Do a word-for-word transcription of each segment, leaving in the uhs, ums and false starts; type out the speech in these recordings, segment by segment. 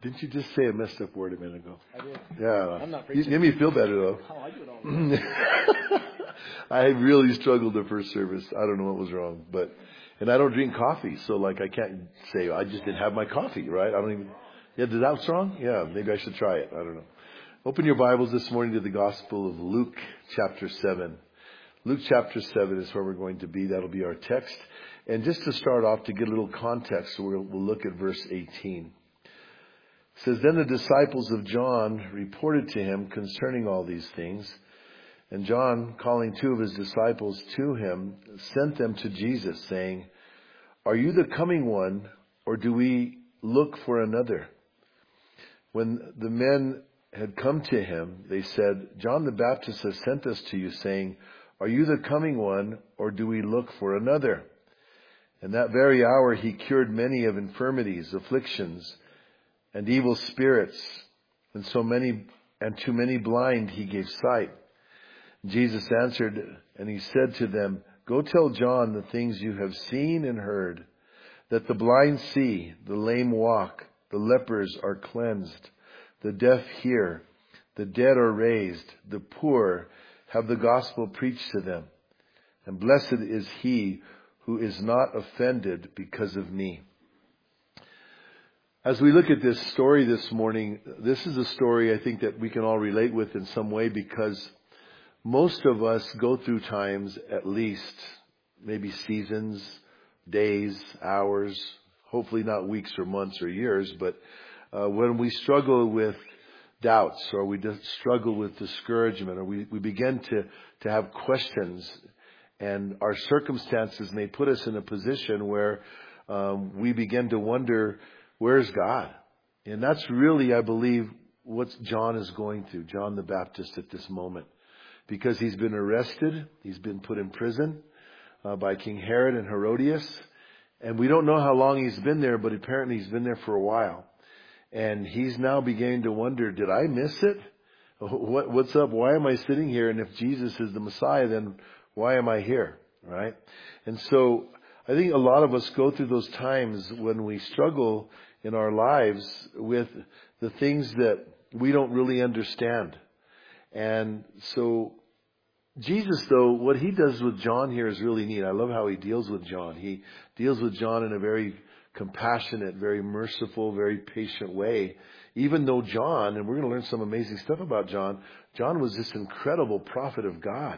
Didn't you just say a messed up word a minute ago? I did. Yeah. I'm not You preaching. made me feel better, though. Oh, I do it all the time. I really struggled the first service. I don't know what was wrong. but And I don't drink coffee, so like I can't say, I just didn't have my coffee, right? I don't even... Yeah, did that was wrong? Yeah, maybe I should try it. I don't know. Open your Bibles this morning to the Gospel of Luke chapter seven. Luke chapter seven is where we're going to be. That'll be our text. And just to start off, to get a little context, we'll, we'll look at verse eighteen. It says, Then the disciples of John reported to him concerning all these things. And John, calling two of his disciples to him, sent them to Jesus, saying, Are you the coming one, or do we look for another? When the men had come to him, they said, John the Baptist has sent us to you, saying, Are you the coming one, or do we look for another? And that very hour he cured many of infirmities, afflictions, and evil spirits, and so many, and to many blind he gave sight. Jesus answered, and he said to them, Go tell John the things you have seen and heard, that the blind see, the lame walk, the lepers are cleansed, the deaf hear, the dead are raised, the poor have the gospel preached to them. And blessed is he who is not offended because of me. As we look at this story this morning, this is a story I think that we can all relate with in some way, because most of us go through times, at least, maybe seasons, days, hours, hopefully not weeks or months or years, but uh, when we struggle with doubts, or we just struggle with discouragement, or we, we begin to, to have questions, and our circumstances may put us in a position where um, we begin to wonder, where's God? And that's really, I believe, what John is going through, John the Baptist at this moment. Because he's been arrested, he's been put in prison uh, by King Herod and Herodias. And we don't know how long he's been there, but apparently he's been there for a while. And he's now beginning to wonder, did I miss it? What, what's up? Why am I sitting here? And if Jesus is the Messiah, then why am I here? Right? And so I think a lot of us go through those times when we struggle in our lives with the things that we don't really understand. And so Jesus, though, what he does with John here is really neat. I love how he deals with John. He deals with John in a very compassionate, very merciful, very patient way. Even though John, and we're going to learn some amazing stuff about John, John was this incredible prophet of God.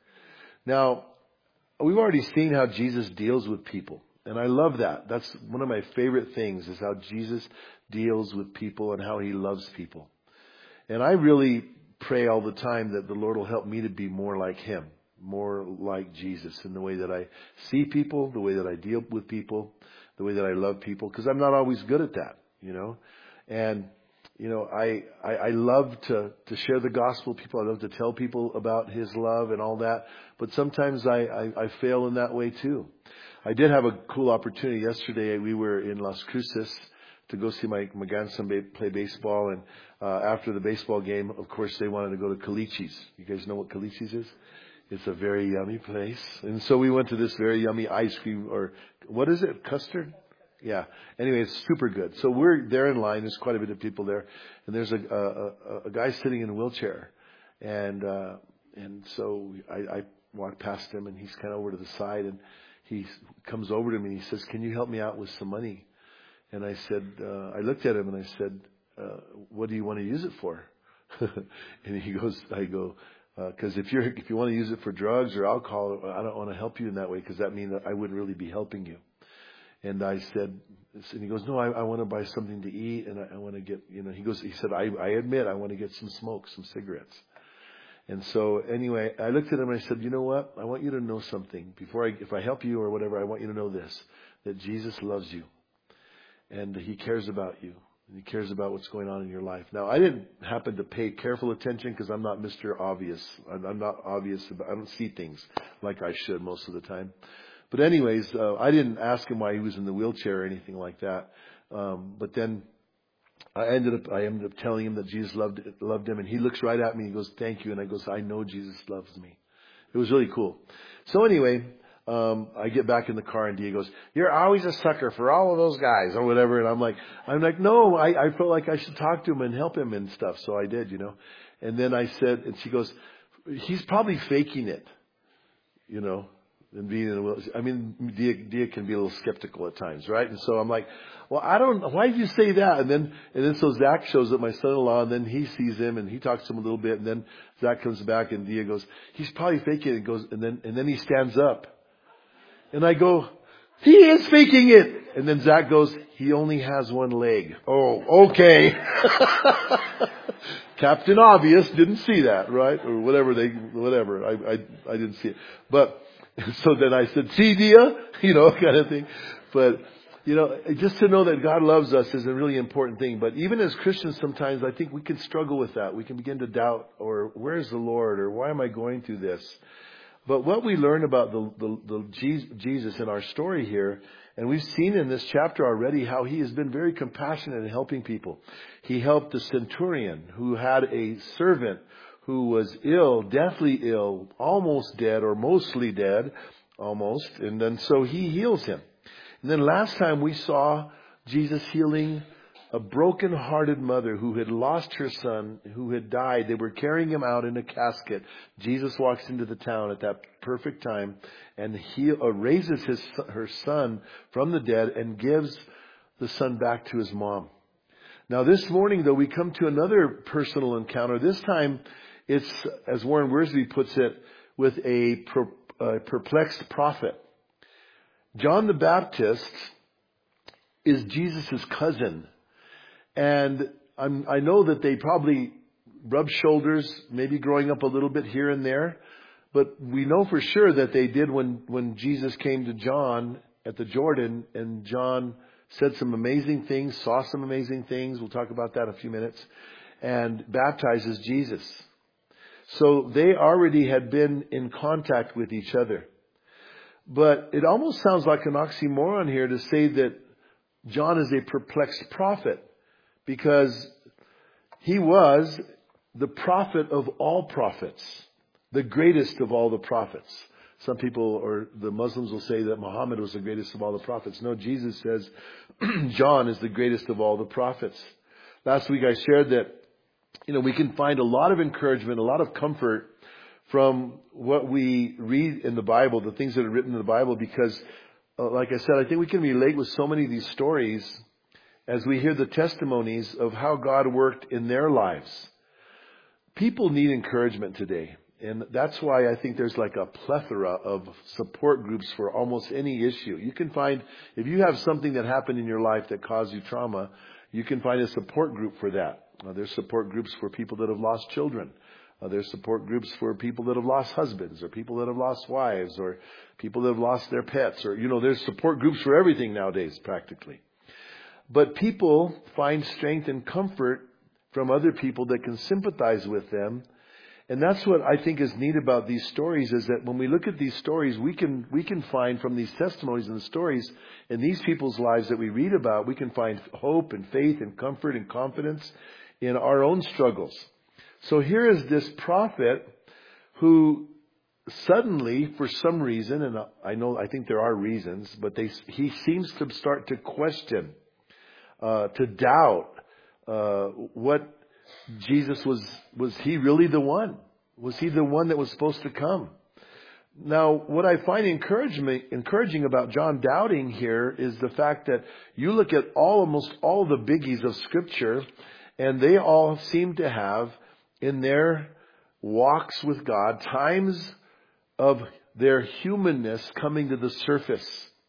Now, we've already seen how Jesus deals with people. And I love that. That's one of my favorite things, is how Jesus deals with people and how he loves people. And I really pray all the time that the Lord will help me to be more like him, more like Jesus in the way that I see people, the way that I deal with people, the way that I love people, because I'm not always good at that, you know. And, you know, I, I, I love to, to share the gospel with people. I love to tell people about his love and all that. But sometimes I, I, I fail in that way too. I did have a cool opportunity yesterday. We were in Las Cruces to go see my, my grandson play baseball. And uh, after the baseball game, of course, they wanted to go to Calichi's. You guys know what Calichi's is? It's a very yummy place. And so we went to this very yummy ice cream, or what is it? Custard? Yeah. Anyway, it's super good. So we're there in line. There's quite a bit of people there. And there's a, a, a guy sitting in a wheelchair. And, uh, and so I, I walked past him, and he's kind of over to the side, and he comes over to me and he says, Can you help me out with some money? And I said, uh, I looked at him and I said, uh, what do you want to use it for? And he goes, I go, because uh, if you're, if you want to use it for drugs or alcohol, I don't want to help you in that way, because that means that I wouldn't really be helping you. And I said, and he goes, no, I, I want to buy something to eat, and I, I want to get, you know, he goes, he said, I, I admit I want to get some smoke, some cigarettes. And so anyway, I looked at him and I said, you know what? I want you to know something. Before I, if I help you or whatever, I want you to know this, that Jesus loves you. And he cares about you. And he cares about what's going on in your life. Now, I didn't happen to pay careful attention because I'm not Mister Obvious. I'm, I'm not obvious. About, I don't see things like I should most of the time. But anyways, uh, I didn't ask him why he was in the wheelchair or anything like that. Um, but then I ended up, I ended up telling him that Jesus loved, loved him. And he looks right at me and he goes, thank you. And I goes, I know Jesus loves me. It was really cool. So anyway, um, I get back in the car and Dia goes, "You're always a sucker for all of those guys," or whatever. And I'm like, I'm like, no, I, I felt like I should talk to him and help him and stuff. So I did, you know. And then I said, and she goes, "He's probably faking it, you know." And being, I mean, Dia, Dia can be a little skeptical at times, right? And so I'm like, well, I don't, why did you say that? And then, and then so Zach shows up, my son-in-law, and then he sees him and he talks to him a little bit. And then Zach comes back and Dia goes, "He's probably faking it." And goes, and then, and then he stands up. And I go, "He is faking it." And then Zach goes, "He only has one leg." Oh, okay. Captain Obvious didn't see that, right? Or whatever they, whatever. I, I, I didn't see it. But, so then I said, "See, Dia?" You know, kind of thing. But, you know, just to know that God loves us is a really important thing. But even as Christians, sometimes I think we can struggle with that. We can begin to doubt, or where's the Lord? Or why am I going through this? But what we learn about the, the, the Jesus in our story here, and we've seen in this chapter already how he has been very compassionate in helping people. He helped the centurion who had a servant who was ill, deathly ill, almost dead or mostly dead, almost. And then so he heals him. And then last time we saw Jesus healing a broken-hearted mother who had lost her son, who had died. They were carrying him out in a casket. Jesus walks into the town at that perfect time and he uh, raises his her son from the dead and gives the son back to his mom. Now this morning, though, we come to another personal encounter. This time, it's, as Warren Wiersbe puts it, with a, per, a perplexed prophet. John the Baptist is Jesus' cousin. And I'm, I know that they probably rubbed shoulders, maybe growing up a little bit here and there. But we know for sure that they did when, when Jesus came to John at the Jordan, and John said some amazing things, saw some amazing things. We'll talk about that in a few minutes. And baptizes Jesus. So they already had been in contact with each other. But it almost sounds like an oxymoron here to say that John is a perplexed prophet, because he was the prophet of all prophets, the greatest of all the prophets. Some people, or the Muslims, will say that Muhammad was the greatest of all the prophets. No, Jesus says John is the greatest of all the prophets. Last week I shared that, you know, we can find a lot of encouragement, a lot of comfort from what we read in the Bible, the things that are written in the Bible, because, uh, like I said, I think we can relate with so many of these stories as we hear the testimonies of how God worked in their lives. People need encouragement today. And that's why I think there's like a plethora of support groups for almost any issue. You can find, if you have something that happened in your life that caused you trauma, you can find a support group for that. Uh, there's support groups for people that have lost children. Uh, there's support groups for people that have lost husbands, or people that have lost wives, or people that have lost their pets, or, you know, there's support groups for everything nowadays, practically. But people find strength and comfort from other people that can sympathize with them. And that's what I think is neat about these stories, is that when we look at these stories, we can, we can find from these testimonies and the stories in these people's lives that we read about, we can find hope and faith and comfort and confidence in our own struggles. So here is this prophet who suddenly, for some reason, and I know, I think there are reasons, but they, he seems to start to question, uh, to doubt, uh, what Jesus was, was he really the one? Was he the one that was supposed to come? Now, what I find encouragement, encouraging about John doubting here is the fact that you look at all, almost all the biggies of Scripture, and they all seem to have in their walks with God times of their humanness coming to the surface.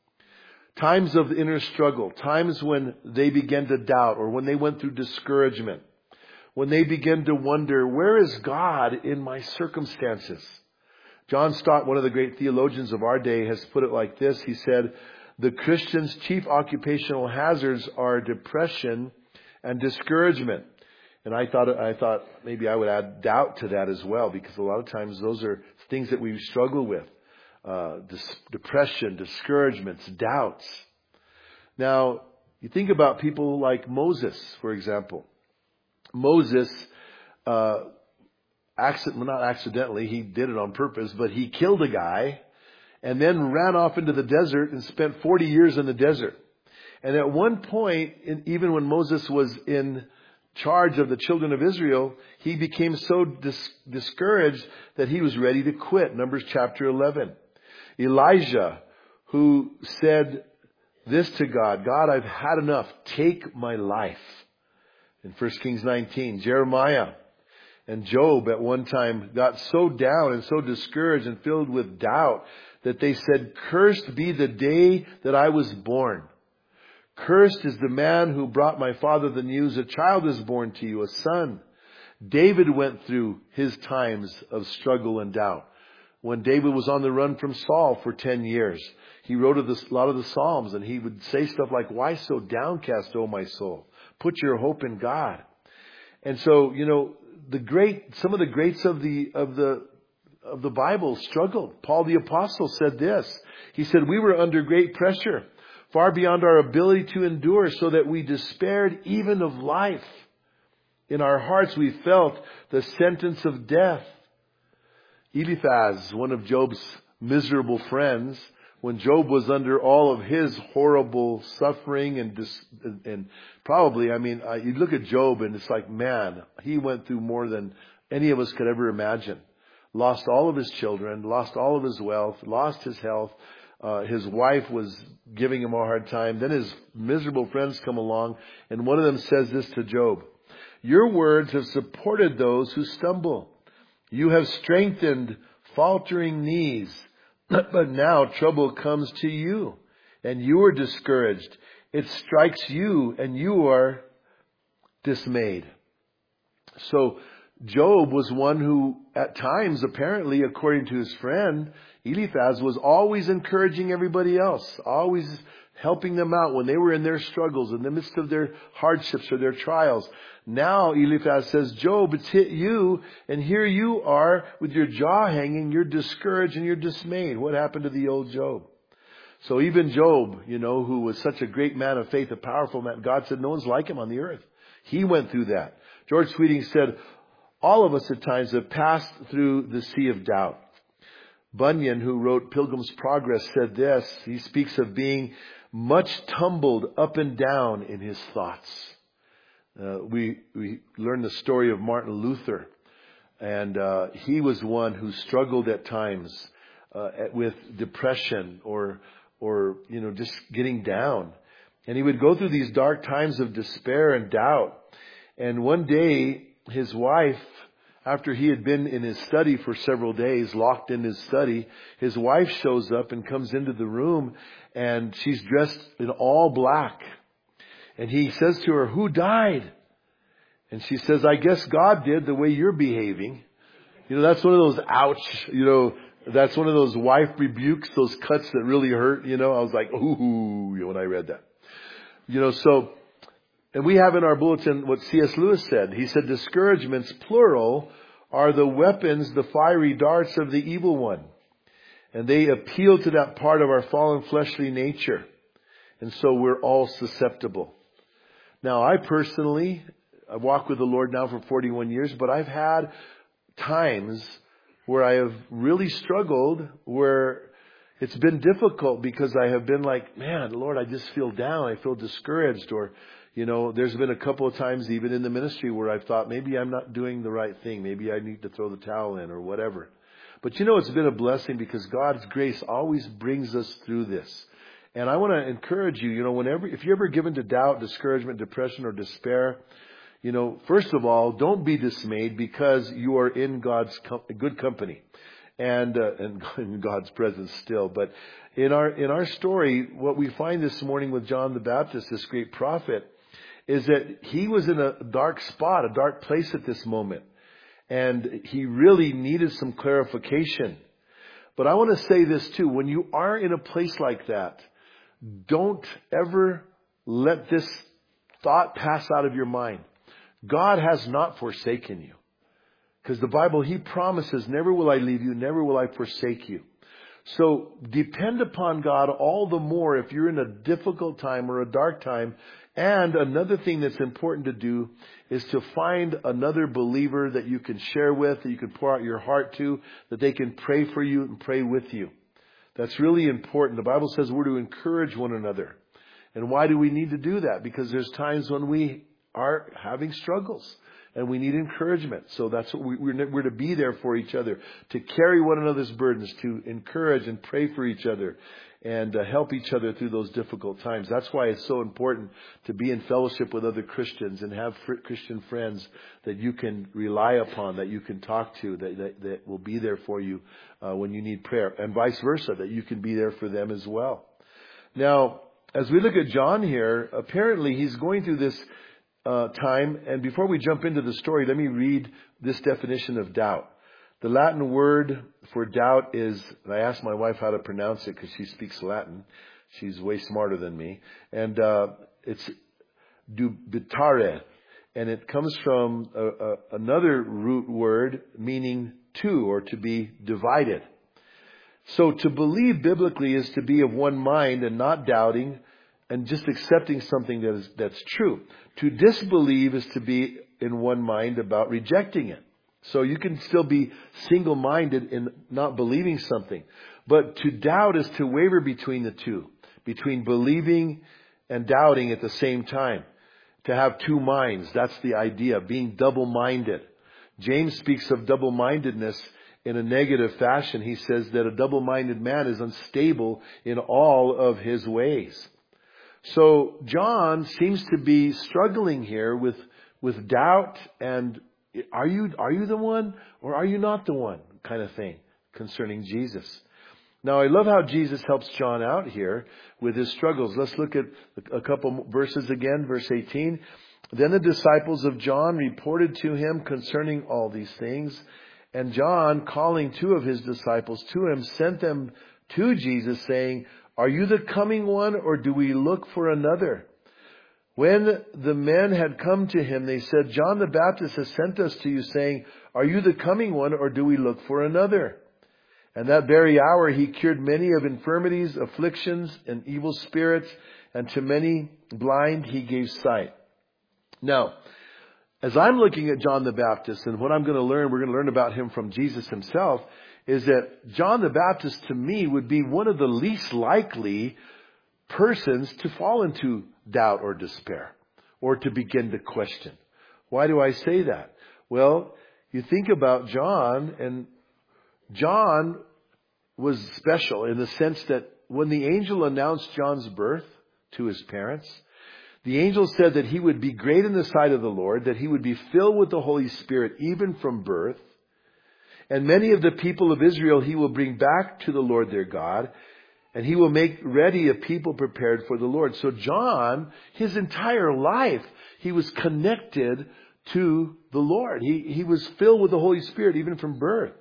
Times of inner struggle. Times when they began to doubt, or when they went through discouragement. When they began to wonder, where is God in my circumstances? John Stott, one of the great theologians of our day, has put it like this. He said, the Christian's chief occupational hazards are depression and discouragement. And I thought, I thought maybe I would add doubt to that as well, because a lot of times those are things that we struggle with. Uh, dis- depression, discouragements, doubts. Now, you think about people like Moses, for example. Moses, uh, accident, well, not accidentally, he did it on purpose, but he killed a guy, and then ran off into the desert and spent forty years in the desert. And at one point, in, even when Moses was in charge of the children of Israel, he became so dis- discouraged that he was ready to quit. Numbers chapter eleven. Elijah, who said this to God, God, I've had enough. Take my life. In First Kings nineteen. Jeremiah and Job at one time got so down and so discouraged and filled with doubt that they said, cursed be the day that I was born. Cursed is the man who brought my father the news, a child is born to you, a son. David went through his times of struggle and doubt. When David was on the run from Saul for ten years, he wrote a lot of the Psalms, and he would say stuff like, why so downcast, O my soul? Put your hope in God. And so, you know, the great, some of the greats of the, of the, of the Bible struggled. Paul the Apostle said this. He said, we were under great pressure, far beyond our ability to endure, so that we despaired even of life. In our hearts we felt the sentence of death. Eliphaz, one of Job's miserable friends, when Job was under all of his horrible suffering and dis- and probably, I mean, uh, you look at Job and it's like, man, he went through more than any of us could ever imagine. Lost all of his children, lost all of his wealth, lost his health. Uh, his wife was giving him a hard time. Then his miserable friends come along, and one of them says this to Job: your words have supported those who stumble. You have strengthened faltering knees. But now trouble comes to you, and you are discouraged. It strikes you, and you are dismayed. So Job was one who, at times, apparently, according to his friend Eliphaz, was always encouraging everybody else, always helping them out when they were in their struggles, in the midst of their hardships or their trials. Now Eliphaz says, Job, it's hit you, and here you are with your jaw hanging, you're discouraged and you're dismayed. What happened to the old Job? So even Job, you know, who was such a great man of faith, a powerful man, God said no one's like him on the earth. He went through that. George Sweeting said, all of us at times have passed through the sea of doubt. Bunyan, who wrote Pilgrim's Progress, said this. He speaks of being much tumbled up and down in his thoughts. Uh, we we learn the story of Martin Luther, and uh, he was one who struggled at times uh, at, with depression or or you know just getting down, and he would go through these dark times of despair and doubt. And one day, his wife, after he had been in his study for several days, locked in his study, his wife shows up and comes into the room, and she's dressed in all black. And he says to her, who died? And she says, I guess God did, the way you're behaving. You know, that's one of those ouch, you know, that's one of those wife rebukes, those cuts that really hurt. You know, I was like, ooh, when I read that. You know, so, and we have in our bulletin what C S Lewis said. He said, discouragements, plural, are the weapons, the fiery darts of the evil one. And they appeal to that part of our fallen fleshly nature. And so we're all susceptible. Now, I personally, I walk with the Lord now for forty-one years, but I've had times where I have really struggled, where it's been difficult because I have been like, man, Lord, I just feel down. I feel discouraged. Or, you know, there's been a couple of times even in the ministry where I've thought maybe I'm not doing the right thing. Maybe I need to throw the towel in or whatever. But, you know, it's been a blessing because God's grace always brings us through this. And I want to encourage you, you know, whenever, if you're ever given to doubt, discouragement, depression, or despair, you know, first of all, don't be dismayed because you are in God's com- good company and, uh, and in God's presence still. But in our, in our story, what we find this morning with John the Baptist, this great prophet, is that he was in a dark spot, a dark place at this moment. And he really needed some clarification. But I want to say this too. When you are in a place like that, don't ever let this thought pass out of your mind. God has not forsaken you. Because the Bible, He promises, never will I leave you, never will I forsake you. So depend upon God all the more if you're in a difficult time or a dark time. And another thing that's important to do is to find another believer that you can share with, that you can pour out your heart to, that they can pray for you and pray with you. That's really important. The Bible says we're to encourage one another. And why do we need to do that? Because there's times when we are having struggles and we need encouragement. So that's what we, we're, we're to be there for each other, to carry one another's burdens, to encourage and pray for each other, and uh, help each other through those difficult times. That's why it's so important to be in fellowship with other Christians and have fr- Christian friends that you can rely upon, that you can talk to, that, that, that will be there for you uh, when you need prayer, and vice versa, that you can be there for them as well. Now, as we look at John here, apparently he's going through this uh, time, and before we jump into the story, let me read this definition of doubt. The Latin word for doubt is, and I asked my wife how to pronounce it because she speaks Latin. She's way smarter than me. And uh, it's dubitare. And it comes from a, a, another root word meaning to, or to be divided. So to believe biblically is to be of one mind and not doubting and just accepting something that is, that's true. To disbelieve is to be in one mind about rejecting it. So you can still be single-minded in not believing something. But to doubt is to waver between the two. Between believing and doubting at the same time. To have two minds. That's the idea. Being double-minded. James speaks of double-mindedness in a negative fashion. He says that a double-minded man is unstable in all of his ways. So John seems to be struggling here with, with doubt and Are you, are you the one or are you not the one kind of thing concerning Jesus? Now, I love how Jesus helps John out here with his struggles. Let's look at a couple verses again. Verse eighteen. Then the disciples of John reported to him concerning all these things. And John, calling two of his disciples to him, sent them to Jesus saying, "Are you the coming one or do we look for another?" When the men had come to him, they said, "John the Baptist has sent us to you, saying, 'Are you the coming one, or do we look for another?' And that very hour he cured many of infirmities, afflictions, and evil spirits, and to many blind he gave sight." Now, as I'm looking at John the Baptist, and what I'm going to learn, we're going to learn about him from Jesus himself, is that John the Baptist to me would be one of the least likely persons to fall into doubt or despair, or to begin to question. Why do I say that? Well, you think about John, and John was special in the sense that when the angel announced John's birth to his parents, the angel said that he would be great in the sight of the Lord, that he would be filled with the Holy Spirit even from birth, and many of the people of Israel he will bring back to the Lord their God, and he will make ready a people prepared for the Lord. So John, his entire life, he was connected to the Lord. He, he was filled with the Holy Spirit even from birth.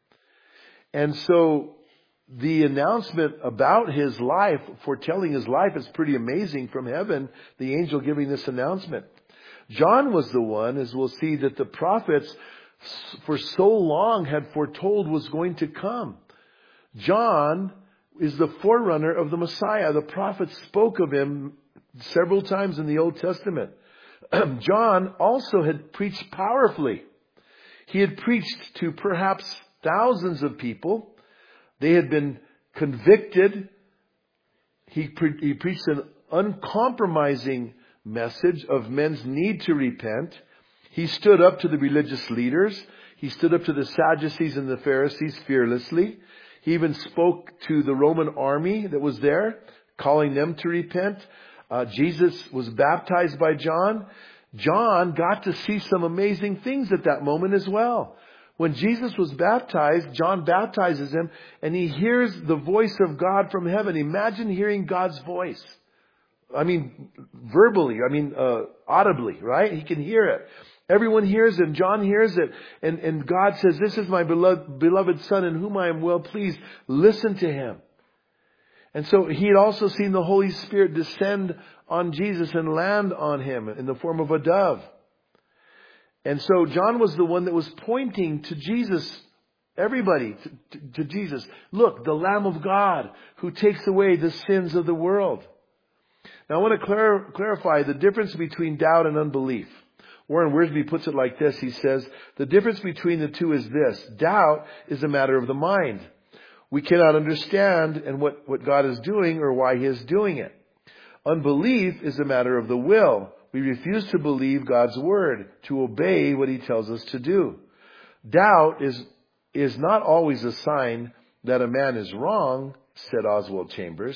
And so the announcement about his life, foretelling his life, is pretty amazing from heaven, the angel giving this announcement. John was the one, as we'll see, that the prophets for so long had foretold was going to come. John is the forerunner of the Messiah. The prophets spoke of him several times in the Old Testament. John also had preached powerfully. He had preached to perhaps thousands of people. They had been convicted. He, pre- he preached an uncompromising message of men's need to repent. He stood up to the religious leaders. He stood up to the Sadducees and the Pharisees fearlessly. He even spoke to the Roman army that was there, calling them to repent. Uh, Jesus was baptized by John. John got to see some amazing things at that moment as well. When Jesus was baptized, John baptizes him, and he hears the voice of God from heaven. Imagine hearing God's voice. I mean, verbally, I mean, uh, audibly, right? He can hear it. Everyone hears it. John hears it. And, and God says, "This is my beloved, beloved Son in whom I am well pleased. Listen to him." And so he had also seen the Holy Spirit descend on Jesus and land on him in the form of a dove. And so John was the one that was pointing to Jesus, everybody to, to, to Jesus. Look, the Lamb of God who takes away the sins of the world. Now I want to clar- clarify the difference between doubt and unbelief. Warren Wiersbe puts it like this. He says, the difference between the two is this. Doubt is a matter of the mind, We cannot understand and what, what God is doing or why He is doing it. Unbelief is a matter of the will. We refuse to believe God's word, to obey what He tells us to do. Doubt is, is not always a sign that a man is wrong, said Oswald Chambers.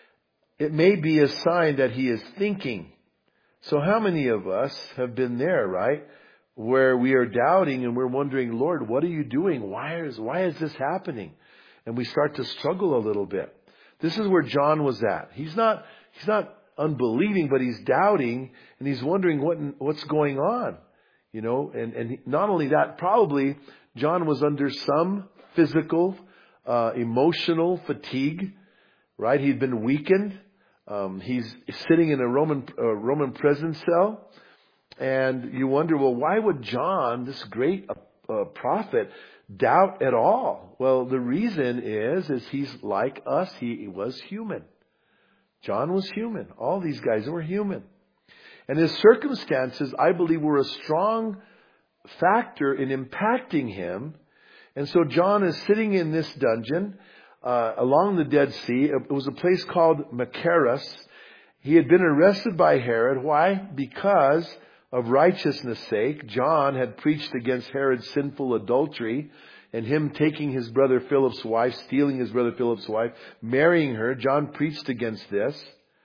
It may be a sign that he is thinking. So how many of us have been there, right? Where we are doubting and we're wondering, Lord, what are you doing? Why is, why is this happening? And we start to struggle a little bit. This is where John was at. He's not, he's not unbelieving, but he's doubting and he's wondering what, what's going on. You know, and, and not only that, probably John was under some physical, uh, emotional fatigue, right? He'd been weakened. Um, he's sitting in a Roman, uh, Roman prison cell. And you wonder, well, why would John, this great uh, prophet, doubt at all? Well, the reason is, is he's like us. He was human. John was human. All these guys were human. And his circumstances, I believe, were a strong factor in impacting him. And so John is sitting in this dungeon uh, along the Dead Sea. It was a place called Machaerus. He had been arrested by Herod. Why? Because of righteousness' sake. John had preached against Herod's sinful adultery and him taking his brother Philip's wife, stealing his brother Philip's wife, marrying her. John preached against this.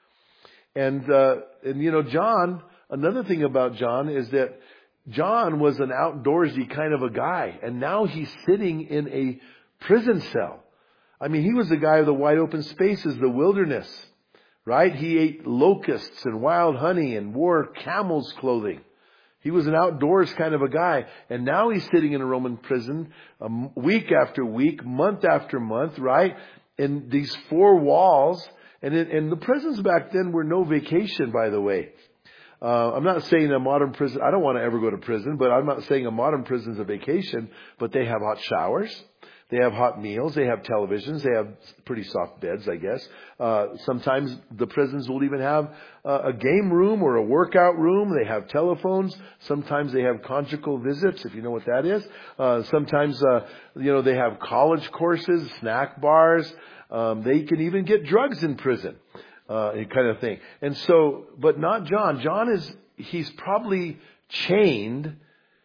And, uh, and you know, John, another thing about John is that John was an outdoorsy kind of a guy. And now he's sitting in a prison cell. I mean, he was the guy of the wide open spaces, the wilderness, right? He ate locusts and wild honey and wore camel's clothing. He was an outdoors kind of a guy. And now he's sitting in a Roman prison um, week after week, month after month, right? In these four walls. And, in, and the prisons back then were no vacation, by the way. Uh, I'm not saying a modern prison, I don't want to ever go to prison, but I'm not saying a modern prison is a vacation, but they have hot showers. They have hot meals. They have televisions. They have pretty soft beds, I guess. Uh, sometimes the prisons will even have uh, a game room or a workout room. They have telephones. Sometimes they have conjugal visits, if you know what that is. Uh, sometimes, uh, you know, they have college courses, snack bars. Um, they can even get drugs in prison, uh, kind of thing. And so, but not John. John is, he's probably chained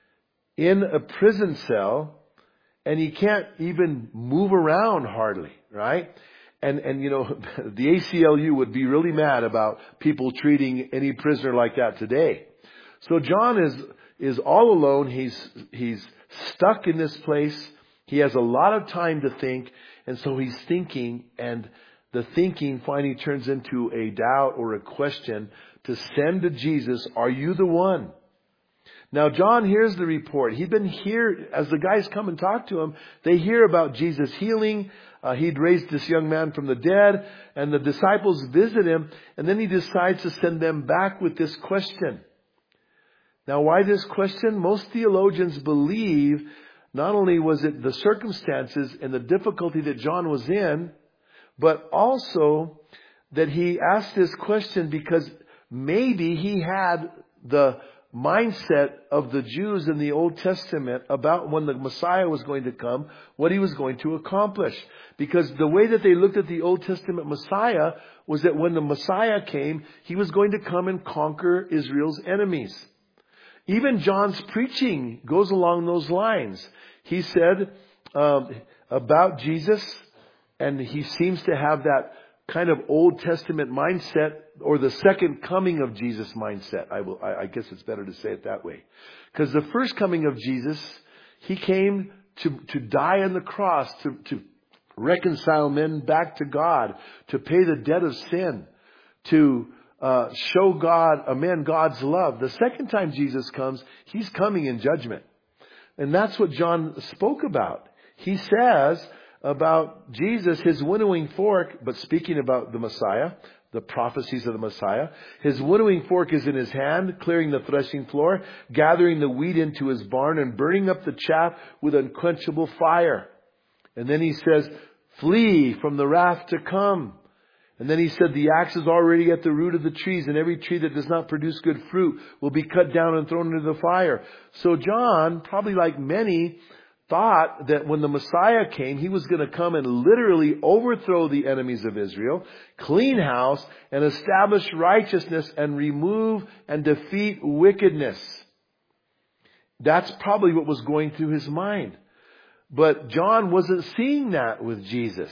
in a prison cell. And he can't even move around hardly, right? And, and you know, the A C L U would be really mad about people treating any prisoner like that today. So John is, is all alone. He's, he's stuck in this place. He has a lot of time to think. And so he's thinking, and the thinking finally turns into a doubt or a question to send to Jesus, are you the one? Now, John hears the report. He'd been here, as the guys come and talk to him, they hear about Jesus healing. Uh, he'd raised this young man from the dead, and the disciples visit him, and then he decides to send them back with this question. Now, why this question? Most theologians believe not only was it the circumstances and the difficulty that John was in, but also that he asked this question because maybe he had the mindset of the Jews in the Old Testament about when the Messiah was going to come, what he was going to accomplish. Because the way that they looked at the Old Testament Messiah was that when the Messiah came, he was going to come and conquer Israel's enemies. Even John's preaching goes along those lines. He said um, about Jesus, and he seems to have that kind of Old Testament mindset, or the second coming of Jesus mindset. I will, I, I guess it's better to say it that way. Because the first coming of Jesus, he came to, to die on the cross, to, to reconcile men back to God, to pay the debt of sin, to uh, show God, a man God's love. The second time Jesus comes, he's coming in judgment. And that's what John spoke about. He says about Jesus, his winnowing fork, but speaking about the Messiah, the prophecies of the Messiah, his winnowing fork is in his hand, clearing the threshing floor, gathering the wheat into his barn, and burning up the chaff with unquenchable fire. And then he says, flee from the wrath to come. And then he said, the axe is already at the root of the trees, and every tree that does not produce good fruit will be cut down and thrown into the fire. So John, probably like many, thought that when the Messiah came, He was going to come and literally overthrow the enemies of Israel, clean house, and establish righteousness and remove and defeat wickedness. That's probably what was going through his mind. But John wasn't seeing that with Jesus.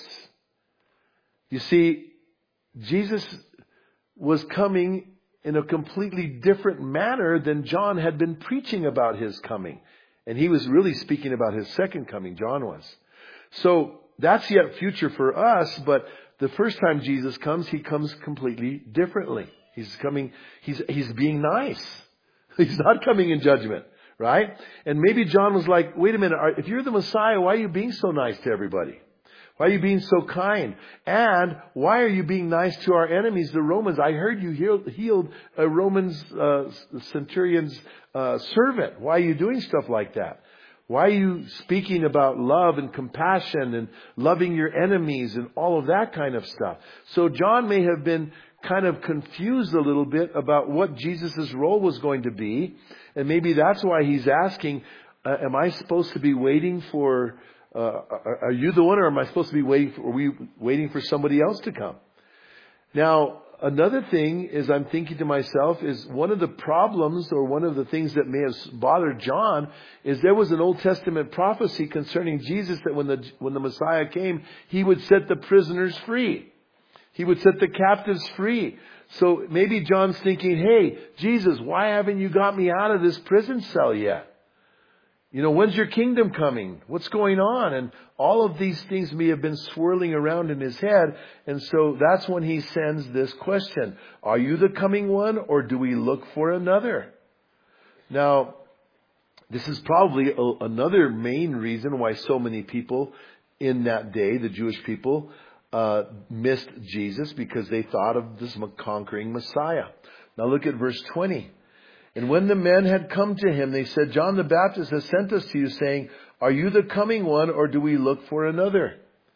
You see, Jesus was coming in a completely different manner than John had been preaching about His coming. And he was really speaking about His second coming, John was. So that's yet future for us, but the first time Jesus comes, He comes completely differently. He's coming, he's, he's being nice. He's not coming in judgment, right? And maybe John was like, wait a minute, if you're the Messiah, why are you being so nice to everybody? Why are you being so kind? And why are you being nice to our enemies, the Romans? I heard you healed, healed a Roman uh, centurion's uh, servant. Why are you doing stuff like that? Why are you speaking about love and compassion and loving your enemies and all of that kind of stuff? So John may have been kind of confused a little bit about what Jesus' role was going to be. And maybe that's why he's asking, uh, am I supposed to be waiting for... Uh, are you the one, or am I supposed to be waiting for, are we waiting for somebody else to come? Now, another thing is I'm thinking to myself is one of the problems or one of the things that may have bothered John is there was an Old Testament prophecy concerning Jesus that when the, when the Messiah came, He would set the prisoners free. He would set the captives free. So maybe John's thinking, hey, Jesus, why haven't you got me out of this prison cell yet? You know, when's your kingdom coming? What's going on? And all of these things may have been swirling around in his head. And so that's when he sends this question. Are you the coming one, or do we look for another? Now, this is probably a, another main reason why so many people in that day, the Jewish people, uh, missed Jesus, because they thought of this conquering Messiah. Now look at verse twenty. And when the men had come to Him, they said, John the Baptist has sent us to you, saying, are you the coming one, or do we look for another?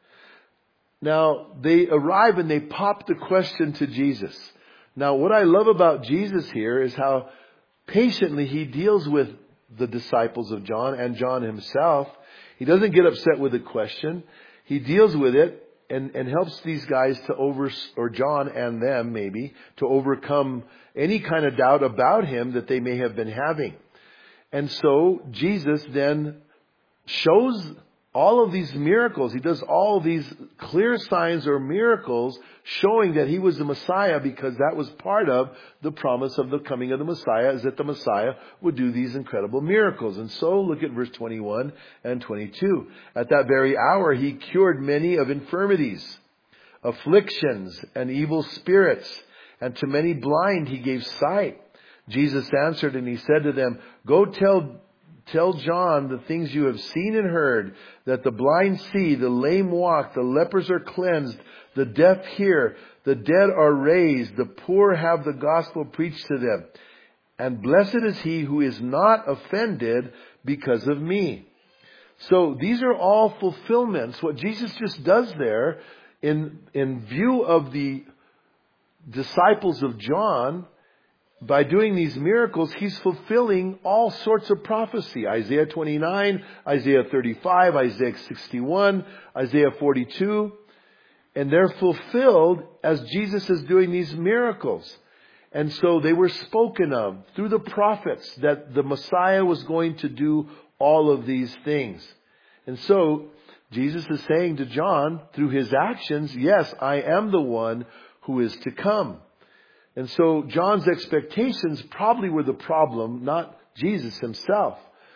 Now, they arrive and they pop the question to Jesus. Now, what I love about Jesus here is how patiently He deals with the disciples of John and John himself. He doesn't get upset with the question. He deals with it and, and helps these guys to over, or John and them maybe, to overcome any kind of doubt about Him that they may have been having. And so Jesus then shows all of these miracles. He does all of these clear signs or miracles showing that He was the Messiah, because that was part of the promise of the coming of the Messiah, is that the Messiah would do these incredible miracles. And so look at verse twenty-one and twenty-two. At that very hour He cured many of infirmities, afflictions, and evil spirits, and to many blind He gave sight. Jesus answered and He said to them, go tell Tell John the things you have seen and heard, that the blind see, the lame walk, the lepers are cleansed, the deaf hear, the dead are raised, the poor have the gospel preached to them. And blessed is he who is not offended because of me. So these are all fulfillments. What Jesus just does there, in, in view of the disciples of John, by doing these miracles, He's fulfilling all sorts of prophecy. Isaiah twenty-nine, Isaiah thirty-five, Isaiah sixty-one, Isaiah forty-two. And they're fulfilled as Jesus is doing these miracles. And so they were spoken of through the prophets that the Messiah was going to do all of these things. And so Jesus is saying to John through His actions, yes, I am the one who is to come. And so John's expectations probably were the problem, not Jesus Himself.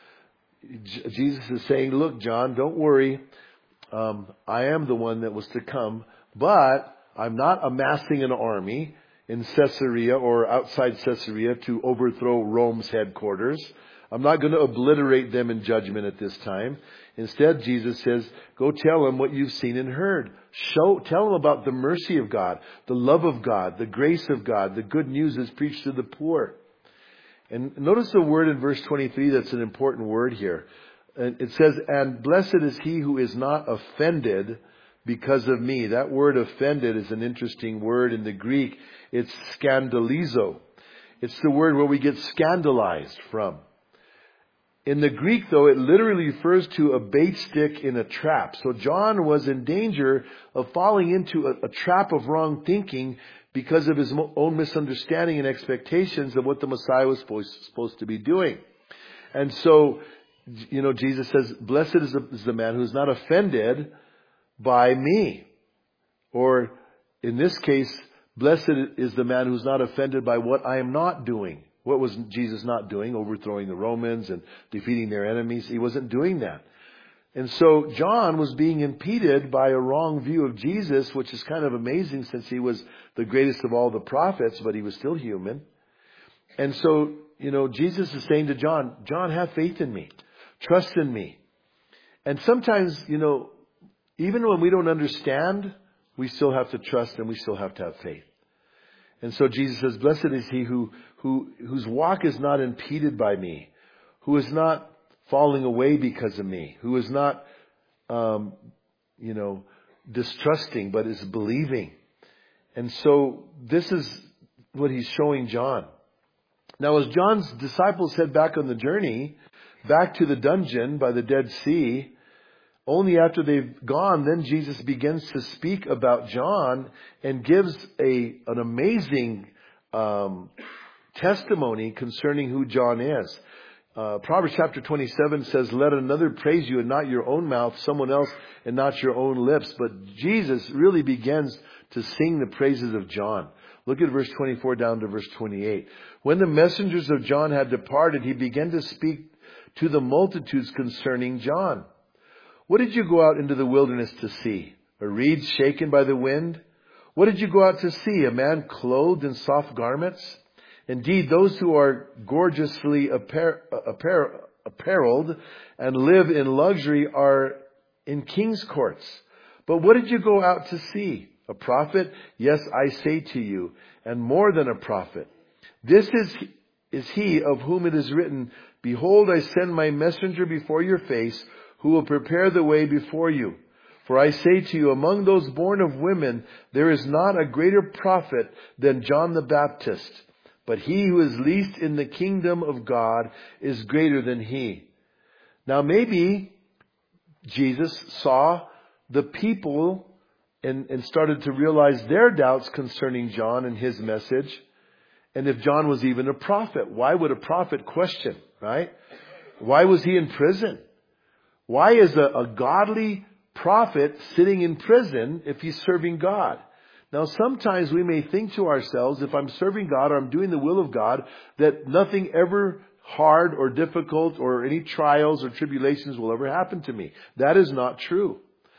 J- Jesus is saying, look, John, don't worry. Um, I am the one that was to come, but I'm not amassing an army in Caesarea or outside Caesarea to overthrow Rome's headquarters. I'm not going to obliterate them in judgment at this time. Instead, Jesus says, go tell them what you've seen and heard. Show, tell them about the mercy of God, the love of God, the grace of God, the good news is preached to the poor. And notice the word in verse twenty-three that's an important word here. It says, and blessed is he who is not offended because of me. That word offended is an interesting word in the Greek. It's scandalizo. It's the word where we get scandalized from. In the Greek, though, it literally refers to a bait stick in a trap. So John was in danger of falling into a, a trap of wrong thinking because of his own misunderstanding and expectations of what the Messiah was supposed, supposed to be doing. And so, you know, Jesus says, blessed is the, is the man who's not offended by me. Or in this case, blessed is the man who's not offended by what I am not doing. What was Jesus not doing? Overthrowing the Romans and defeating their enemies. He wasn't doing that. And so John was being impeded by a wrong view of Jesus, which is kind of amazing since he was the greatest of all the prophets, but he was still human. And so, you know, Jesus is saying to John, John, have faith in me. Trust in me. And sometimes, you know, even when we don't understand, we still have to trust and we still have to have faith. And so Jesus says, blessed is he who, who, whose walk is not impeded by me, who is not falling away because of me, who is not, um, you know, distrusting, but is believing. And so this is what he's showing John. Now, as John's disciples head back on the journey, back to the dungeon by the Dead Sea, only after they've gone, then Jesus begins to speak about John and gives a an amazing um, testimony concerning who John is. Uh, Proverbs chapter twenty-seven says, let another praise you and not your own mouth, someone else and not your own lips. But Jesus really begins to sing the praises of John. Look at verse twenty-four down to verse twenty-eight. When the messengers of John had departed, he began to speak to the multitudes concerning John. What did you go out into the wilderness to see? A reed shaken by the wind? What did you go out to see? A man clothed in soft garments? Indeed, those who are gorgeously appar- appar- apparelled and live in luxury are in king's courts. But what did you go out to see? A prophet? Yes, I say to you, and more than a prophet. This is, is he of whom it is written, behold, I send my messenger before your face, who will prepare the way before you. For I say to you, among those born of women, there is not a greater prophet than John the Baptist. But he who is least in the kingdom of God is greater than he. Now maybe Jesus saw the people and, and started to realize their doubts concerning John and his message. And if John was even a prophet, why would a prophet question, right? Why was he in prison? Why is a, a godly prophet sitting in prison if he's serving God? Now, sometimes we may think to ourselves, if I'm serving God or I'm doing the will of God, that nothing ever hard or difficult or any trials or tribulations will ever happen to me. That is not true.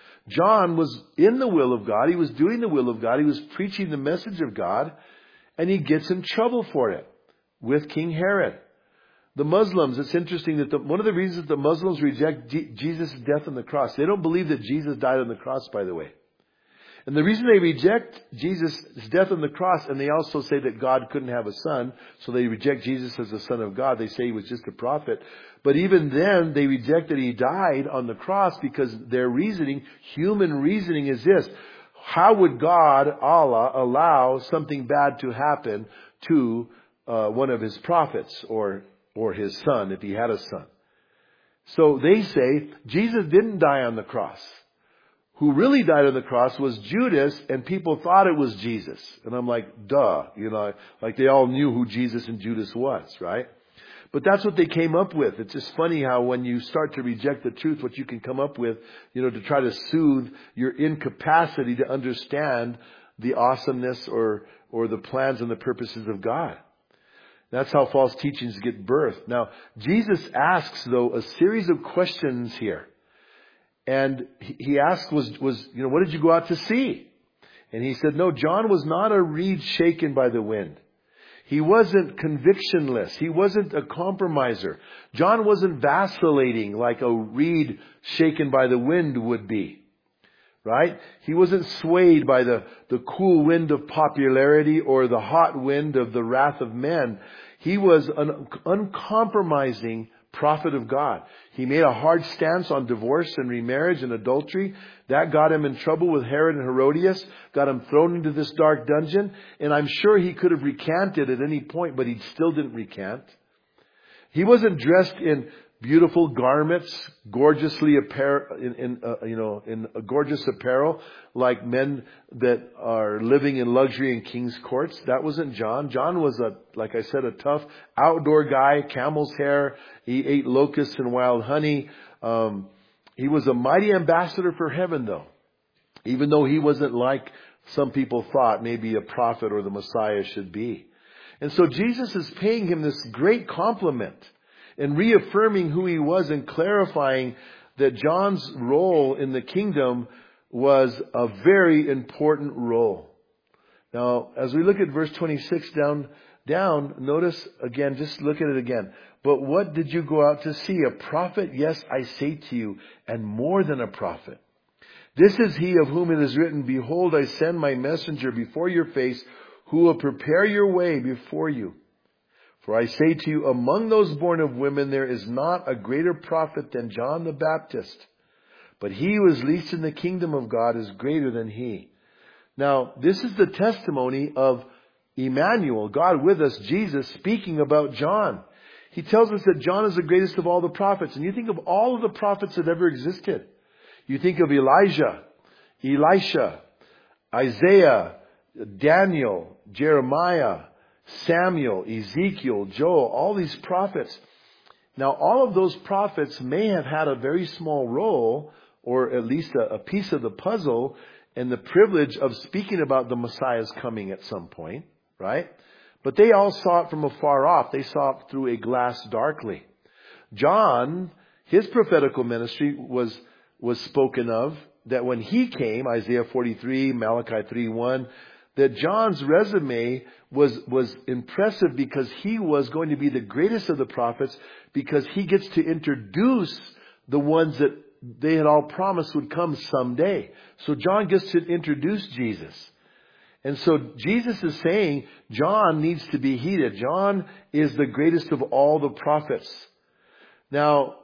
John was in the will of God. He was doing the will of God. He was preaching the message of God, and he gets in trouble for it with King Herod. The Muslims, it's interesting that the, one of the reasons that the Muslims reject G- Jesus' death on the cross, they don't believe that Jesus died on the cross, by the way. And the reason they reject Jesus' death on the cross, and they also say that God couldn't have a son, so they reject Jesus as the Son of God. They say he was just a prophet. But even then, they reject that he died on the cross because their reasoning, human reasoning, is this. How would God, Allah, allow something bad to happen to uh, one of his prophets or or his son if he had a son? So they say Jesus didn't die on the cross. Who really died on the cross was Judas, and people thought it was Jesus. And I'm like, duh, you know, like they all knew who Jesus and Judas was, right? But that's what they came up with. It's just funny how when you start to reject the truth, what you can come up with, you know, to try to soothe your incapacity to understand the awesomeness or, or the plans and the purposes of God. That's how false teachings get birthed. Now, Jesus asks, though, a series of questions here. And he asked, was, was, you know, what did you go out to see? And he said, no, John was not a reed shaken by the wind. He wasn't convictionless. He wasn't a compromiser. John wasn't vacillating like a reed shaken by the wind would be. Right? He wasn't swayed by the, the cool wind of popularity or the hot wind of the wrath of men. He was an uncompromising prophet of God. He made a hard stance on divorce and remarriage and adultery. That got him in trouble with Herod and Herodias, got him thrown into this dark dungeon. And I'm sure he could have recanted at any point, but he still didn't recant. He wasn't dressed in beautiful garments, gorgeously apparel, in, in uh, you know, in a gorgeous apparel, like men that are living in luxury in king's courts. That wasn't John. John was a, like I said, a tough outdoor guy, camel's hair. He ate locusts and wild honey. Um, he was a mighty ambassador for heaven, though. Even though he wasn't like some people thought maybe a prophet or the Messiah should be. And so Jesus is paying him this great compliment and reaffirming who he was and clarifying that John's role in the kingdom was a very important role. Now, as we look at verse twenty-six down, down, notice again, just look at it again. But what did you go out to see? A prophet? Yes, I say to you, and more than a prophet. This is he of whom it is written, behold, I send my messenger before your face, who will prepare your way before you. For I say to you, among those born of women, there is not a greater prophet than John the Baptist. But he who is least in the kingdom of God is greater than he. Now, this is the testimony of Emmanuel, God with us, Jesus, speaking about John. He tells us that John is the greatest of all the prophets. And you think of all of the prophets that ever existed. You think of Elijah, Elisha, Isaiah, Daniel, Jeremiah, Samuel, Ezekiel, Joel, all these prophets. Now, all of those prophets may have had a very small role, or at least a, a piece of the puzzle, in the privilege of speaking about the Messiah's coming at some point, right? But they all saw it from afar off. They saw it through a glass darkly. John, his prophetical ministry was was spoken of, that when he came, Isaiah forty-three, Malachi three one, that John's resume was, was impressive because he was going to be the greatest of the prophets, because he gets to introduce the ones that they had all promised would come someday. So John gets to introduce Jesus. And so Jesus is saying John needs to be heeded. John is the greatest of all the prophets. Now,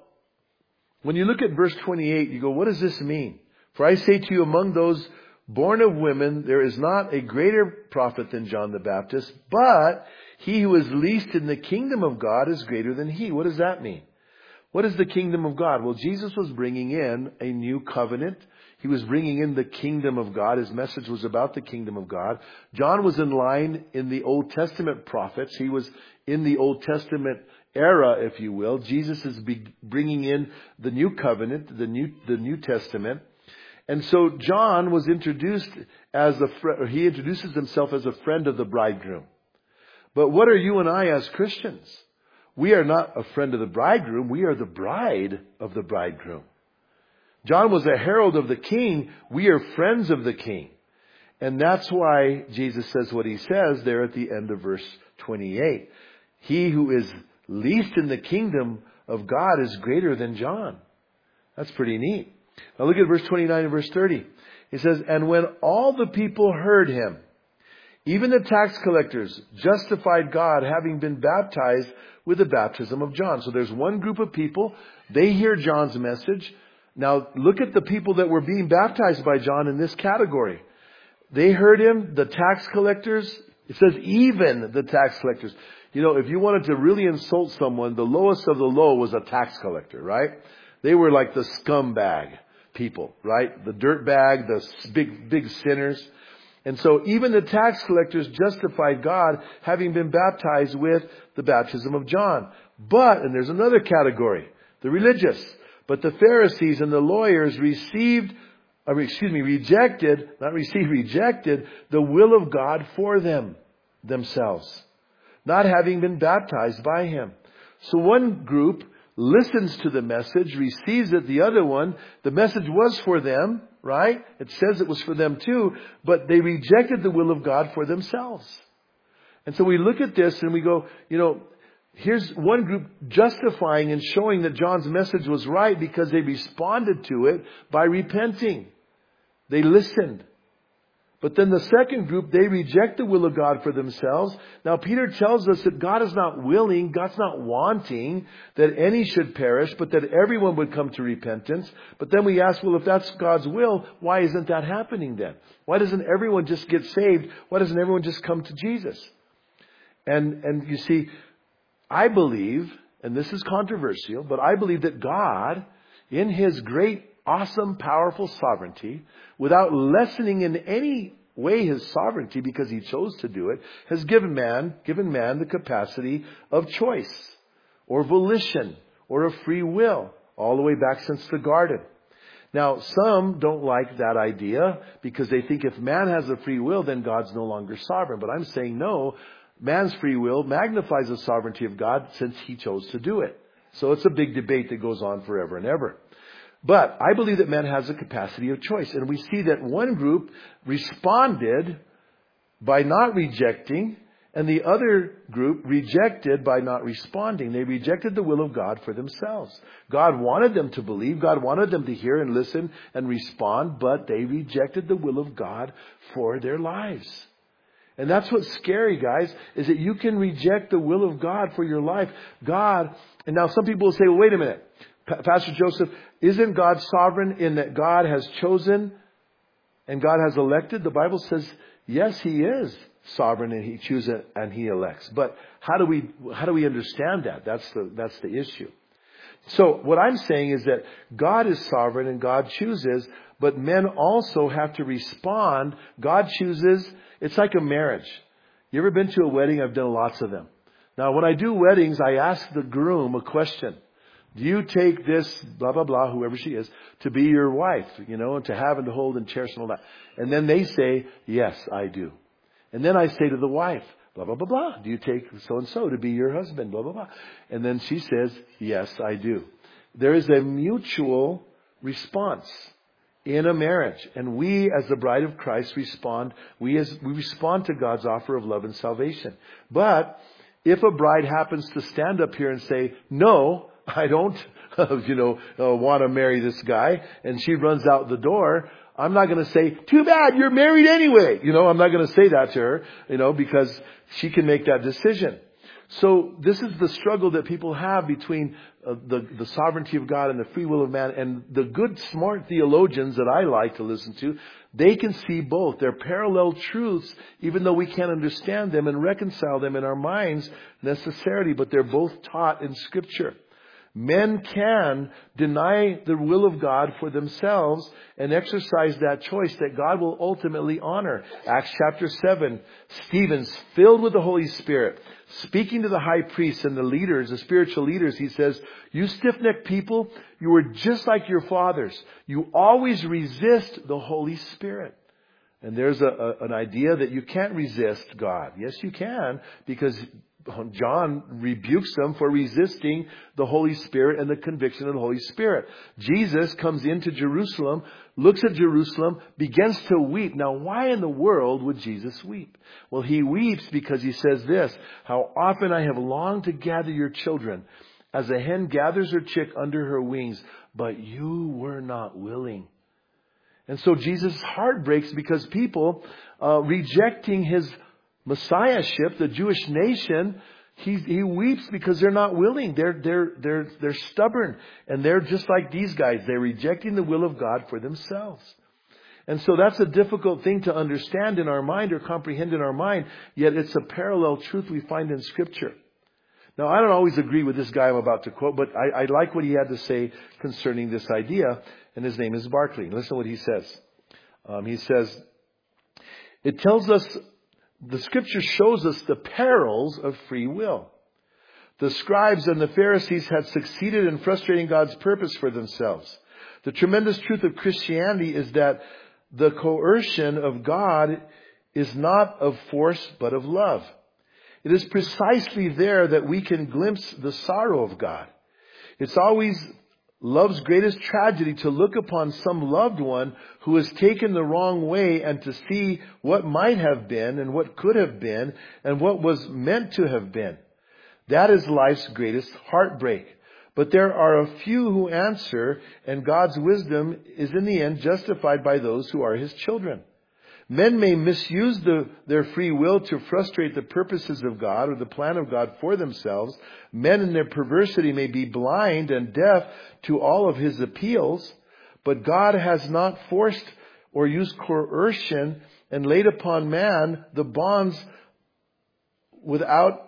when you look at verse twenty-eight, you go, what does this mean? For I say to you, among those born of women, there is not a greater prophet than John the Baptist, but he who is least in the kingdom of God is greater than he. What does that mean? What is the kingdom of God? Well, Jesus was bringing in a new covenant. He was bringing in the kingdom of God. His message was about the kingdom of God. John was in line in the Old Testament prophets. He was in the Old Testament era, if you will. Jesus is be bringing in the new covenant, the new, the New Testament. And so John was introduced as a fr- he introduces himself as a friend of the bridegroom. But what are you and I as Christians? We are not a friend of the bridegroom. We are the bride of the bridegroom. John was a herald of the king. We are friends of the king. And that's why Jesus says what he says there at the end of verse twenty-eight. He who is least in the kingdom of God is greater than John. That's pretty neat. Now look at verse twenty-nine and verse thirty. It says, and when all the people heard him, even the tax collectors justified God, having been baptized with the baptism of John. So there's one group of people. They hear John's message. Now look at the people that were being baptized by John in this category. They heard him, the tax collectors. It says even the tax collectors. You know, if you wanted to really insult someone, the lowest of the low was a tax collector, right? They were like the scumbag people, right? The dirtbag, the big, big sinners. And so even the tax collectors justified God, having been baptized with the baptism of John. But, and there's another category, the religious. But the Pharisees and the lawyers received, or excuse me, rejected, not received, rejected the will of God for them, themselves, not having been baptized by him. So one group listens to the message, receives it. The other one, the message was for them, right? It says it was for them too, but they rejected the will of God for themselves. And so we look at this and we go, you know, here's one group justifying and showing that John's message was right because they responded to it by repenting. They listened. But then the second group, they reject the will of God for themselves. Now Peter tells us that God is not willing, God's not wanting that any should perish, but that everyone would come to repentance. But then we ask, well, if that's God's will, why isn't that happening then? Why doesn't everyone just get saved? Why doesn't everyone just come to Jesus? And, and you see, I believe, and this is controversial, but I believe that God, in His great, awesome, powerful sovereignty, without lessening in any way His sovereignty because He chose to do it, has given man, given man the capacity of choice or volition or a free will all the way back since the garden. Now, some don't like that idea because they think if man has a free will, then God's no longer sovereign. But I'm saying no, man's free will magnifies the sovereignty of God since He chose to do it. So it's a big debate that goes on forever and ever. But I believe that man has a capacity of choice. And we see that one group responded by not rejecting, and the other group rejected by not responding. They rejected the will of God for themselves. God wanted them to believe. God wanted them to hear and listen and respond, but they rejected the will of God for their lives. And that's what's scary, guys, is that you can reject the will of God for your life. God, and now some people will say, well, wait a minute, Pastor Joseph, isn't God sovereign in that God has chosen and God has elected? The Bible says, yes, He is sovereign and He chooses and He elects. But how do we, how do we understand that? That's the, that's the issue. So what I'm saying is that God is sovereign and God chooses, but men also have to respond. God chooses. It's like a marriage. You ever been to a wedding? I've done lots of them. Now, when I do weddings, I ask the groom a question. Do you take this, blah, blah, blah, whoever she is, to be your wife, you know, and to have and to hold and cherish and all that? And then they say, yes, I do. And then I say to the wife, blah, blah, blah, blah. Do you take so-and-so to be your husband, blah, blah, blah. And then she says, yes, I do. There is a mutual response in a marriage. And we, as the bride of Christ, respond. We as we respond to God's offer of love and salvation. But if a bride happens to stand up here and say, no, I don't, you know, uh, want to marry this guy, and she runs out the door, I'm not going to say, too bad, you're married anyway. You know, I'm not going to say that to her, you know, because she can make that decision. So this is the struggle that people have between uh, the, the sovereignty of God and the free will of man. And the good, smart theologians that I like to listen to, they can see both. They're parallel truths, even though we can't understand them and reconcile them in our minds necessarily, but they're both taught in Scripture. Men can deny the will of God for themselves and exercise that choice that God will ultimately honor. Acts chapter seven, Stephen's filled with the Holy Spirit, speaking to the high priests and the leaders, the spiritual leaders, he says, you stiff-necked people, you are just like your fathers. You always resist the Holy Spirit. And there's a, a, an idea that you can't resist God. Yes, you can, because John rebukes them for resisting the Holy Spirit and the conviction of the Holy Spirit. Jesus comes into Jerusalem, looks at Jerusalem, begins to weep. Now, why in the world would Jesus weep? Well, He weeps because He says this, how often I have longed to gather your children as a hen gathers her chick under her wings, but you were not willing. And so Jesus' heart breaks because people uh, rejecting His Messiahship, the Jewish nation, he, he weeps because they're not willing. They're, they're, they're, they're stubborn. And they're just like these guys. They're rejecting the will of God for themselves. And so that's a difficult thing to understand in our mind or comprehend in our mind. Yet it's a parallel truth we find in Scripture. Now, I don't always agree with this guy I'm about to quote, but I, I like what he had to say concerning this idea. And his name is Barclay. Listen to what he says. Um, he says, it tells us, the Scripture shows us the perils of free will. The scribes and the Pharisees had succeeded in frustrating God's purpose for themselves. The tremendous truth of Christianity is that the coercion of God is not of force but of love. It is precisely there that we can glimpse the sorrow of God. It's always love's greatest tragedy to look upon some loved one who has taken the wrong way and to see what might have been and what could have been and what was meant to have been. That is life's greatest heartbreak. But there are a few who answer, and God's wisdom is in the end justified by those who are His children. Men may misuse the, their free will to frustrate the purposes of God or the plan of God for themselves. Men in their perversity may be blind and deaf to all of His appeals. But God has not forced or used coercion and laid upon man the bonds without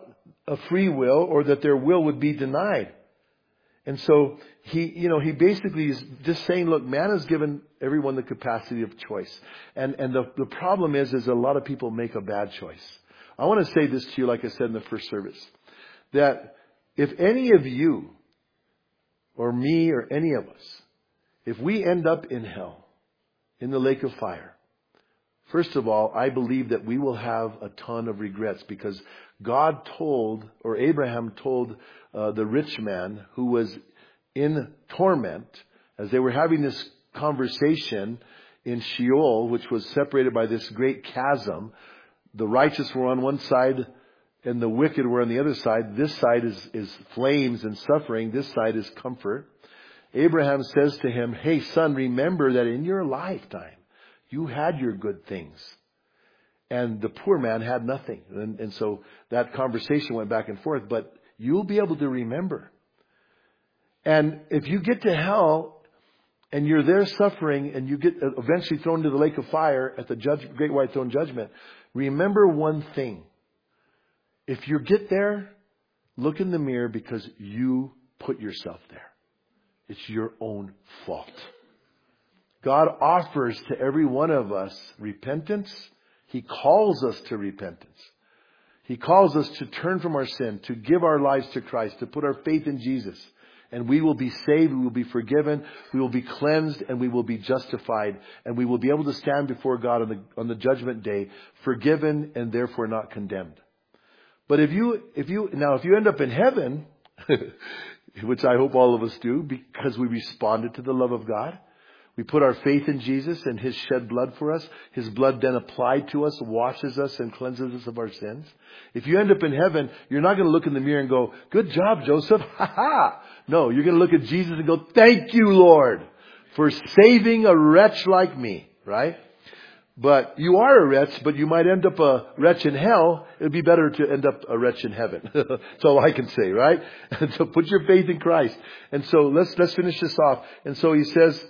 a free will or that their will would be denied. And so he, you know, he basically is just saying, look, man has given everyone the capacity of choice. And, and the, the problem is, is a lot of people make a bad choice. I want to say this to you, like I said in the first service, that if any of you or me or any of us, if we end up in hell, in the lake of fire, first of all, I believe that we will have a ton of regrets, because God told, or Abraham told uh, the rich man who was in torment as they were having this conversation in Sheol, which was separated by this great chasm. The righteous were on one side and the wicked were on the other side. This side is, is flames and suffering. This side is comfort. Abraham says to him, hey son, remember that in your lifetime you had your good things. And the poor man had nothing. And, and so that conversation went back and forth. But you'll be able to remember. And if you get to hell and you're there suffering and you get eventually thrown into the lake of fire at the judge, great white throne judgment, remember one thing. If you get there, look in the mirror, because you put yourself there. It's your own fault. God offers to every one of us repentance. He calls us to repentance. He calls us to turn from our sin, to give our lives to Christ, to put our faith in Jesus. And we will be saved, we will be forgiven, we will be cleansed, and we will be justified. And we will be able to stand before God on the, on the judgment day, forgiven and therefore not condemned. But if you, if you, now if you end up in heaven, which I hope all of us do, because we responded to the love of God, we put our faith in Jesus and His shed blood for us. His blood then applied to us, washes us and cleanses us of our sins. If you end up in heaven, you're not going to look in the mirror and go, good job, Joseph. Ha ha. No, you're going to look at Jesus and go, thank you, Lord, for saving a wretch like me, right? But you are a wretch, but you might end up a wretch in hell. It'd be better to end up a wretch in heaven. That's all I can say, right? And so put your faith in Christ. And so let's, let's finish this off. And so he says,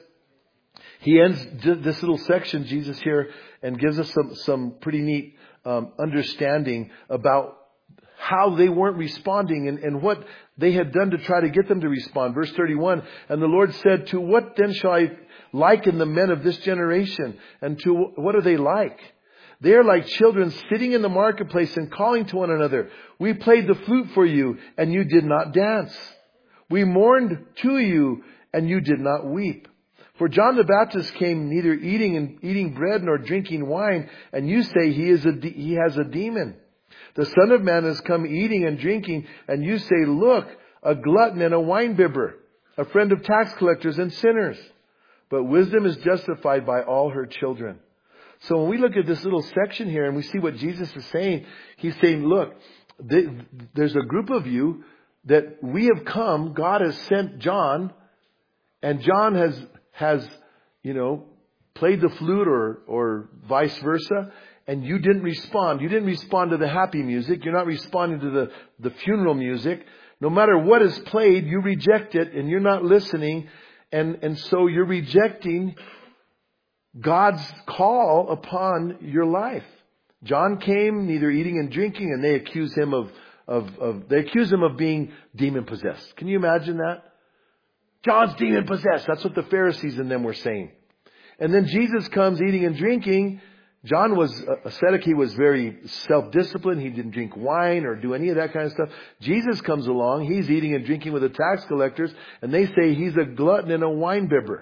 he ends this little section, Jesus here, and gives us some, some pretty neat um, understanding about how they weren't responding and, and what they had done to try to get them to respond. Verse thirty-one, and the Lord said, to what then shall I liken the men of this generation? And to what are they like? They are like children sitting in the marketplace and calling to one another. We played the flute for you, and you did not dance. We mourned to you, and you did not weep. For John the Baptist came neither eating and eating bread nor drinking wine, and you say he is a de- he has a demon. The Son of Man has come eating and drinking, and you say, look, a glutton and a winebibber, a friend of tax collectors and sinners. But wisdom is justified by all her children. So when we look at this little section here and we see what Jesus is saying, He's saying, look, they, there's a group of you that we have come, God has sent John, and John has, has, you know, played the flute or, or vice versa. And you didn't respond. You didn't respond to the happy music. You're not responding to the, the funeral music. No matter what is played, you reject it and you're not listening. And, and so you're rejecting God's call upon your life. John came neither eating and drinking, and they accuse him of, of, of they accuse him of being demon possessed. Can you imagine that? John's demon possessed. That's what the Pharisees and them were saying. And then Jesus comes eating and drinking. John was ascetic. He was very self-disciplined. He didn't drink wine or do any of that kind of stuff. Jesus comes along. He's eating and drinking with the tax collectors. And they say he's a glutton and a winebibber.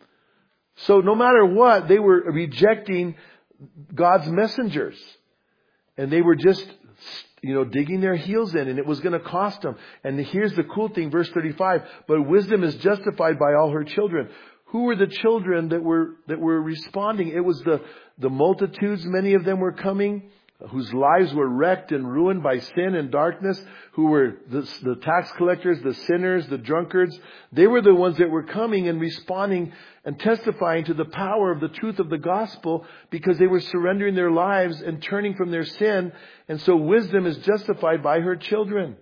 So no matter what, they were rejecting God's messengers. And they were just, you know, digging their heels in. And it was going to cost them. And here's the cool thing, verse thirty-five. But wisdom is justified by all her children. Who were the children that were that were responding? It was the, the multitudes. Many of them were coming, whose lives were wrecked and ruined by sin and darkness, who were the, the tax collectors, the sinners, the drunkards. They were the ones that were coming and responding and testifying to the power of the truth of the gospel, because they were surrendering their lives and turning from their sin. And so wisdom is justified by her children.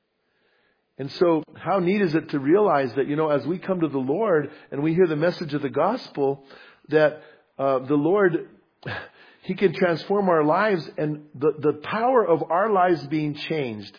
And so how neat is it to realize that, you know, as we come to the Lord and we hear the message of the gospel, that uh, the Lord, He can transform our lives, and the, the power of our lives being changed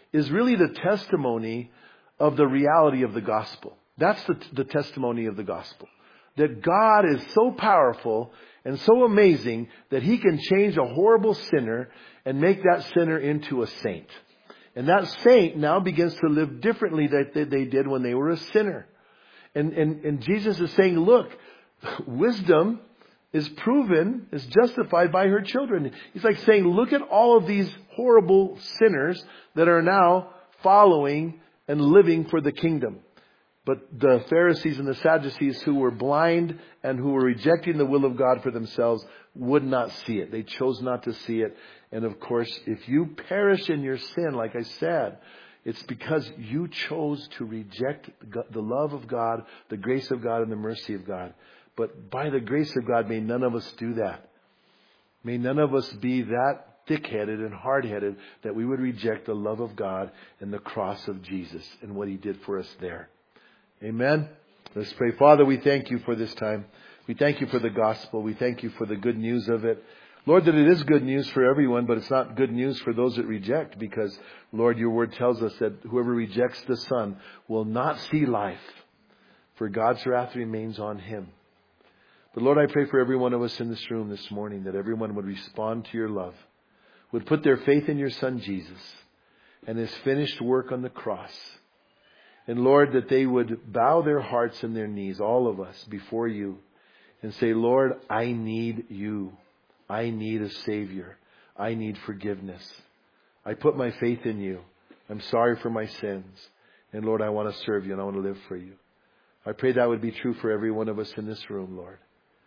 is really the testimony of the reality of the gospel. That's the, the testimony of the gospel. That God is so powerful and so amazing that He can change a horrible sinner and make that sinner into a saint. And that saint now begins to live differently than they did when they were a sinner. And, and, and Jesus is saying, look, wisdom is proven, is justified by her children. He's like saying, look at all of these horrible sinners that are now following and living for the kingdom. But the Pharisees and the Sadducees, who were blind and who were rejecting the will of God for themselves, would not see it. They chose not to see it. And of course, if you perish in your sin, like I said, it's because you chose to reject the love of God, the grace of God, and the mercy of God. But by the grace of God, may none of us do that. May none of us be that thick-headed and hard-headed that we would reject the love of God and the cross of Jesus and what He did for us there. Amen. Let's pray. Father, we thank You for this time. We thank You for the gospel. We thank You for the good news of it. Lord, that it is good news for everyone, but it's not good news for those that reject, because, Lord, Your word tells us that whoever rejects the Son will not see life, for God's wrath remains on him. But Lord, I pray for every one of us in this room this morning that everyone would respond to Your love, would put their faith in Your Son Jesus and His finished work on the cross. And Lord, that they would bow their hearts and their knees, all of us, before You and say, Lord, I need You. I need a Savior. I need forgiveness. I put my faith in You. I'm sorry for my sins. And Lord, I want to serve You and I want to live for You. I pray that would be true for every one of us in this room, Lord.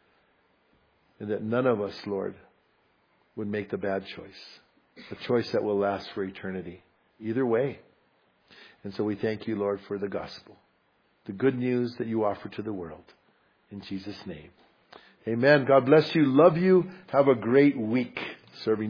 And that none of us, Lord, would make the bad choice. A choice that will last for eternity. Either way. And so we thank You, Lord, for the gospel. The good news that You offer to the world. In Jesus' name. Amen. God bless you. Love you. Have a great week serving